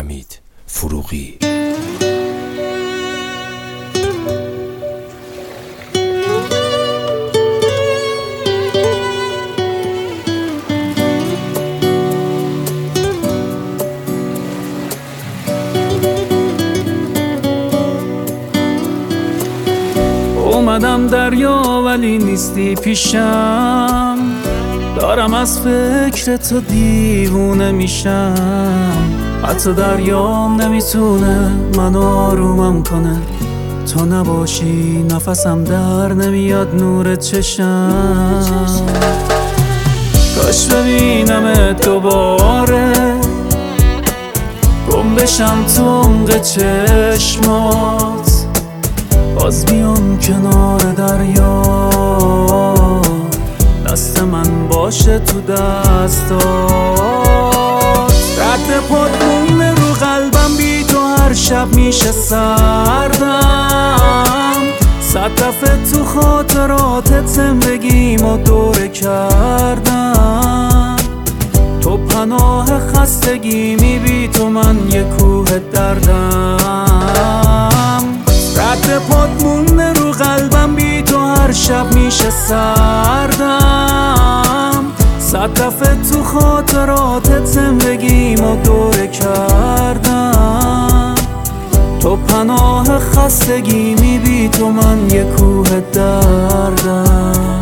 حمید فروغی. اومدم دریا ولی نیستی پیشم، دارم از فکر تو دیوونه میشم. حتی دریام نمیتونه من آرومم کنه، تو نباشی نفسم در نمیاد نور چشم. کاش ببینمت دوباره، گم بشم تو عمق چشمات، باز بیام کنار دریا، دست من باشه تو دستات. رد پات مونه رو قلبم، بی تو هر شب میشه سردم. 100 دفعه تو خاطرات زندگیم و دوره کردم. تو پناه خستگیمی، بی تو من یه کوه دردم. رد پات مونه رو قلبم، بی تو هر شب میشه سردم. 100 دفعه تو خاطرات زندگیم و دوره کردم. تو پناه خستگیمی، بی تو من یه کوه دردم.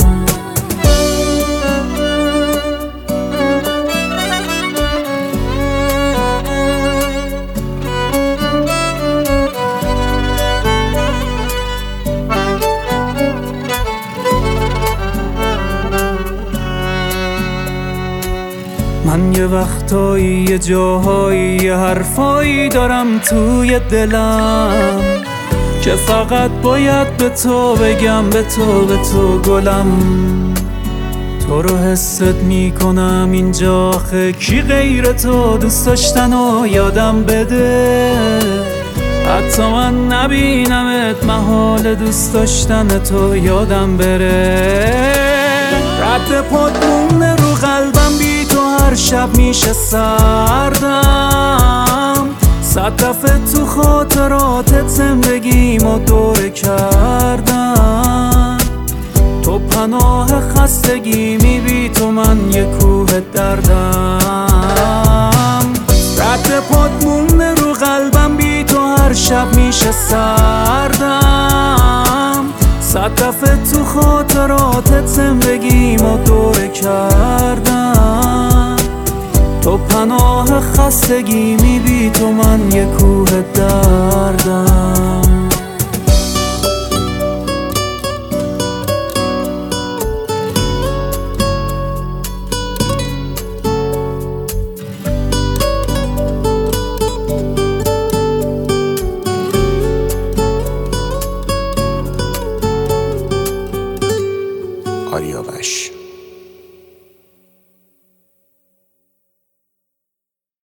من یه وقتایی یه جاهایی یه حرفایی دارم توی دلم که فقط باید به تو بگم، به تو گلم. تو رو حست میکنم اینجا، کی غیر تو دوست داشتن و یادم بده. حتی من نبینمت محال دوست داشتن تو یادم بره. رد پات مونه رو قلبم، بی تو هر شب میشه سردم. 100 دفعه تو خاطرات زندگیم و دوره کردم. تو پناه خستگیمی، بی تو من یه کوه دردم. رد پات مونه رو قلبم، بی تو هر شب میشه سردم. 100 دفعه تو خاطرات زندگیم و دوره کردم. تو پناه خستگیمی، بی تو من یه کوه دردم. آریابش.